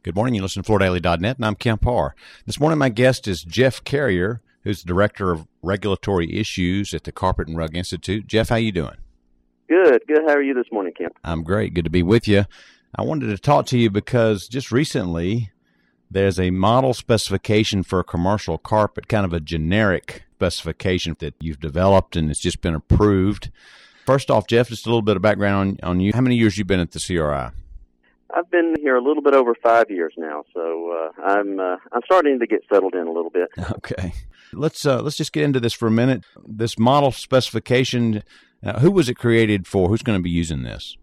Good morning. You listen to FloorDaily.net, and I'm Kemp Harr. This morning, my guest is Jeff Carrier, who's the Director of Regulatory Issues at the Carpet and Rug Institute. Jeff, how you doing? Good. How are you this morning, Kemp? I'm great. Good to be with you. I wanted to talk to you because just recently there's a model specification for a commercial carpet, kind of a generic specification that you've developed and it's just been approved. First off, Jeff, just a little bit of background on you. How many years have you been at the CRI? I've been here a little bit over 5 years now, so I'm starting to get settled in a little bit. Okay, let's just get into this for a minute. This model specification, who was it created for? Who's going to be using this?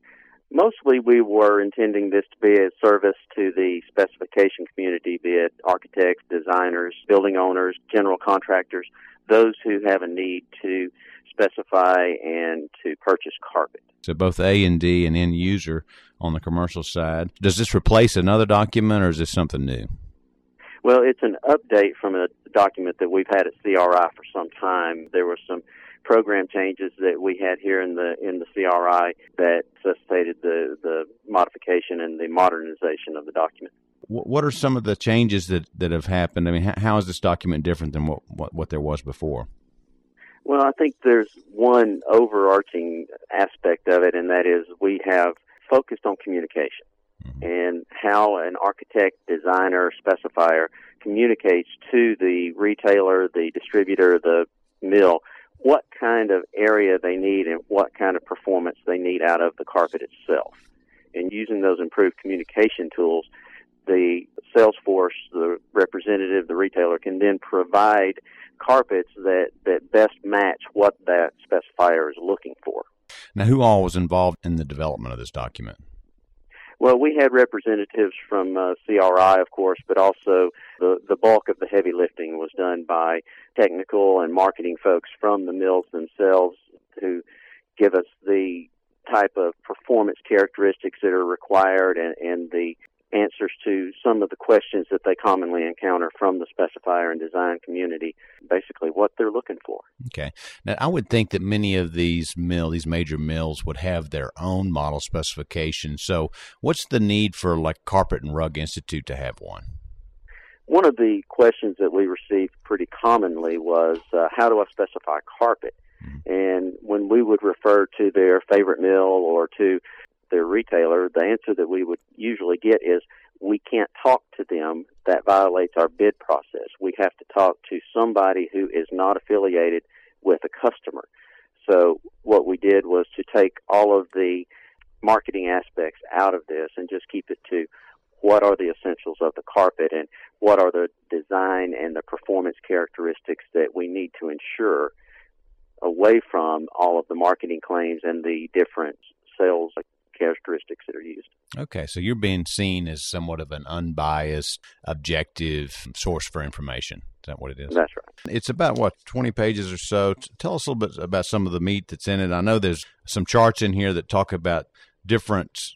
Mostly, we were intending this to be a service to the specification community, be it architects, designers, building owners, general contractors, those who have a need to specify and to purchase carpet. So both A&D and end user on the commercial side. Does this replace another document, or is this something new? Well, it's an update from a document that we've had at CRI for some time. There were some program changes that we had here in the CRI that necessitated the modification and the modernization of the document. What are some of the changes that have happened? I mean, how is this document different than what there was before? Well, I think there's one overarching aspect of it, and that is we have focused on communication and how an architect, designer, specifier communicates to the retailer, the distributor, the mill, what kind of area they need and what kind of performance they need out of the carpet itself. And using those improved communication tools, the sales force, the representative, the retailer can then provide carpets that best match what that specifier is looking for. Now, who all was involved in the development of this document? Well, we had representatives from CRI, of course, but also the bulk of the heavy lifting was done by technical and marketing folks from the mills themselves who give us the type of performance characteristics that are required and the answers to some of the questions that they commonly encounter from the specifier and design community, basically what they're looking for. Okay. Now, I would think that many of these major mills would have their own model specification. So what's the need for like Carpet and Rug Institute to have one? One of the questions that we received pretty commonly was, how do I specify carpet? Mm-hmm. And when we would refer to their favorite mill or to their retailer, the answer that we would usually get is, we can't talk to them. That violates our bid process. We have to talk to somebody who is not affiliated with a customer. So what we did was to take all of the marketing aspects out of this and just keep it to what are the essentials of the carpet and what are the design and the performance characteristics that we need to ensure, away from all of the marketing claims and the different sales characteristics that are used. Okay, so you're being seen as somewhat of an unbiased, objective source for information. Is that what it is? That's right. It's about, 20 pages or so. Tell us a little bit about some of the meat that's in it. I know there's some charts in here that talk about different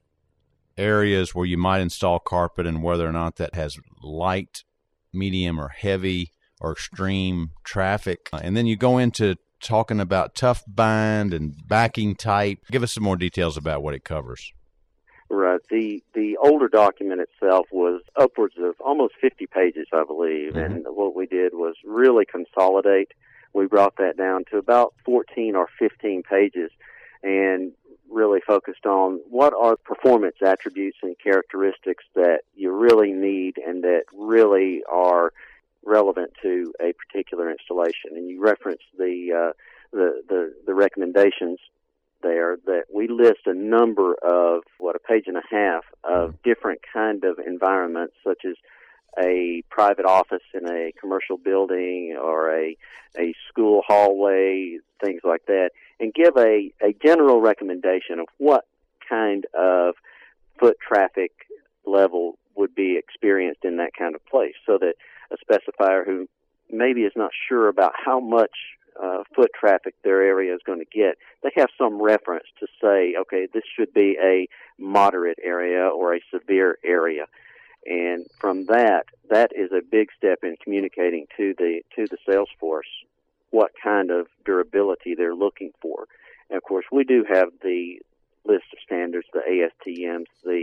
areas where you might install carpet and whether or not that has light, medium, or heavy or extreme traffic. And then you go into talking about tough bind and backing type. Give us some more details about what it covers. Right. The older document itself was upwards of almost 50 pages, I believe, mm-hmm. And what we did was really consolidate. We brought that down to about 14 or 15 pages and really focused on what are performance attributes and characteristics that you really need and that really are relevant to a particular installation. And you referenced the recommendations there that we list a number of, a page and a half of different kind of environments, such as a private office in a commercial building or a school hallway, things like that, and give a general recommendation of what kind of foot traffic level would be experienced in that kind of place, so that a specifier who maybe is not sure about how much foot traffic their area is going to get, they have some reference to say, okay, this should be a moderate area or a severe area. And from that is a big step in communicating to the sales force what kind of durability they're looking for. And of course, we do have the list of standards, the ASTMs, the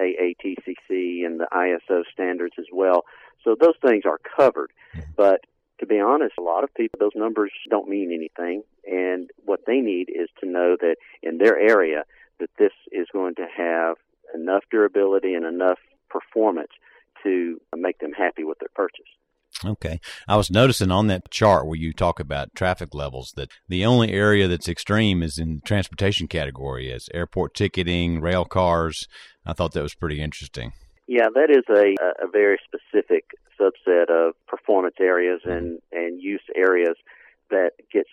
AATCC, and the ISO standards as well. So those things are covered. But to be honest, a lot of people, those numbers don't mean anything. And what they need is to know that in their area that this is going to have enough durability and enough performance to make them happy with their purchase. Okay. I was noticing on that chart where you talk about traffic levels that the only area that's extreme is in the transportation category, as airport ticketing, rail cars. I thought that was pretty interesting. Yeah, that is a very specific subset of performance areas and use areas that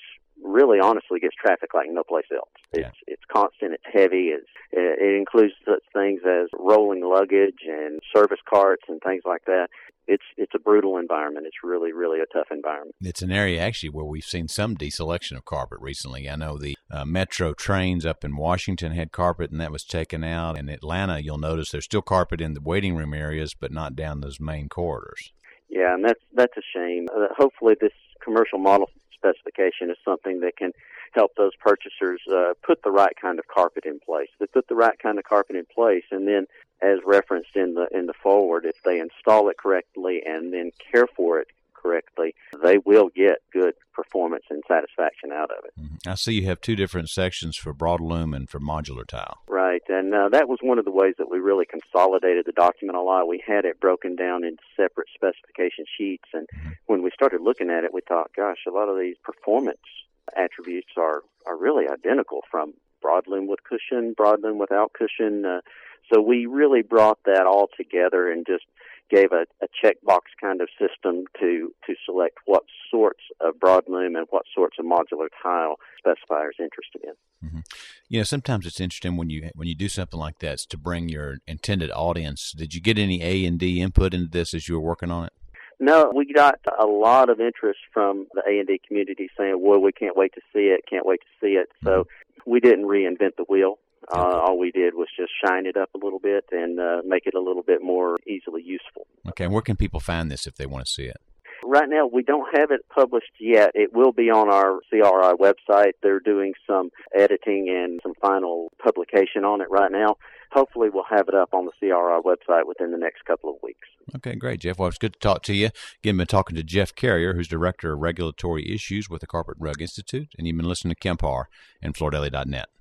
honestly gets traffic like no place else. It's constant, it's heavy, it includes such things as rolling luggage and service carts and things like that. It's a brutal environment. It's really, really a tough environment. It's an area actually where we've seen some deselection of carpet recently. I know the metro trains up in Washington had carpet and that was taken out. In Atlanta, you'll notice there's still carpet in the waiting room areas, but not down those main corridors. Yeah, and that's a shame. Hopefully this commercial model specification is something that can help those purchasers put the right kind of carpet in place. They put the right kind of carpet in place, and then, as referenced in the forward, if they install it correctly and then care for it correctly, they will get good performance and satisfaction out of it. Mm-hmm. I see you have two different sections for broadloom and for modular tile. Right, and that was one of the ways that we really consolidated the document a lot. We had it broken down into separate specification sheets, and when we started looking at it, we thought, gosh, a lot of these performance attributes are really identical, from broadloom with cushion, broadloom without cushion. So we really brought that all together and just gave a checkbox kind of system to select what sorts of broadloom and what sorts of modular tile specifiers interested in. Mm-hmm. You know, sometimes it's interesting when you do something like that, it's to bring your intended audience. Did you get any A&D input into this as you were working on it? No, we got a lot of interest from the A&D community saying, well, we can't wait to see it, can't wait to see it. So we didn't reinvent the wheel. All we did was just shine it up a little bit and make it a little bit more easily useful. Okay, and where can people find this if they want to see it? Right now, we don't have it published yet. It will be on our CRI website. They're doing some editing and some final publication on it right now. Hopefully, we'll have it up on the CRI website within the next couple of weeks. Okay, great, Jeff. Well, it's good to talk to you. Again, been talking to Jeff Carrier, who's Director of Regulatory Issues with the Carpet and Rug Institute, and you've been listening to Kemp Harr and FloorDaily.net.